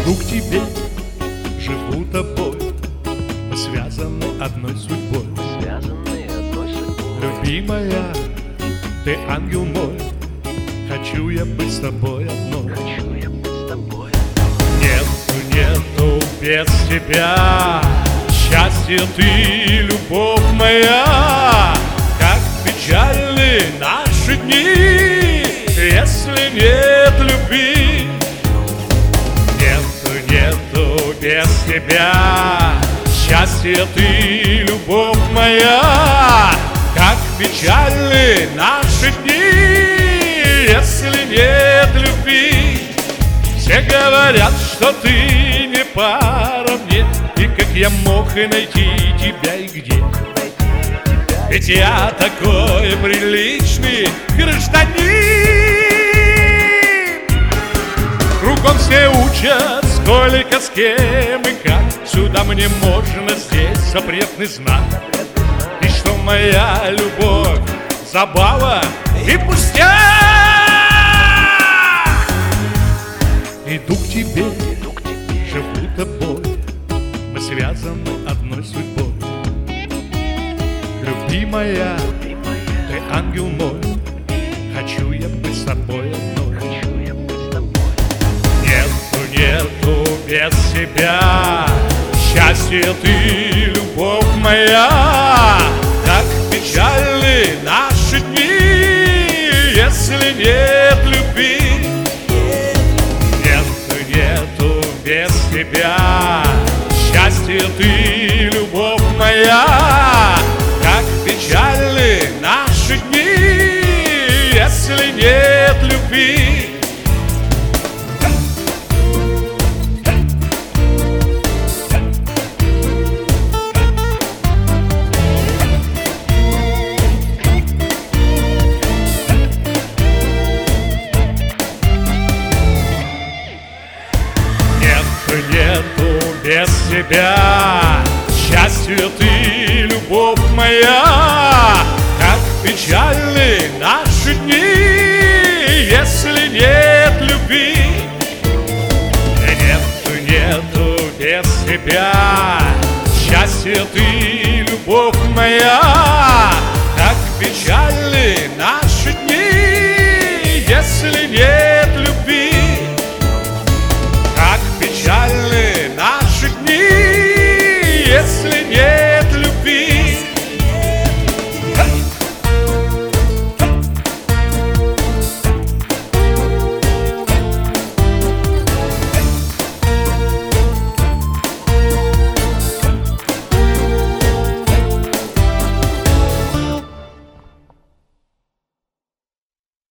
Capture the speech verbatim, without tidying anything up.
Иду к тебе, живу тобой, мы связаны одной судьбой. Связаны одной судьбой. Любимая, ты ангел мой, хочу я быть с тобой одной. Хочу я быть с тобой. Нету, нету без тебя счастья ты, любовь моя. Как печальны наши дни, если нет любви. Нету, нету без тебя счастья ты, любовь моя. Как печальны наши дни, если нет любви. Все говорят, что ты не пара мне, и как я мог и найти тебя и где? Ведь я такой приличный гражданин. Кругом все учат, сколько, с кем и как. Сюда мне можно, здесь запретный знак. И что моя любовь забава и пустяк. Иду к тебе, живу тобой, мы связаны одной судьбой. Любимая, ты ангел мой, хочу я быть с тобой одной. Нету, нету без тебя счастья ты, любовь моя. Как печальны наши дни, если нет любви. Нету без тебя счастья ты, любовь моя. Как печальны наши дни, если нет любви. Нету без тебя счастья ты, любовь моя. Как печальны наши дни, если нет любви. Нету, нету без тебя счастья ты, любовь моя. Как печальны наши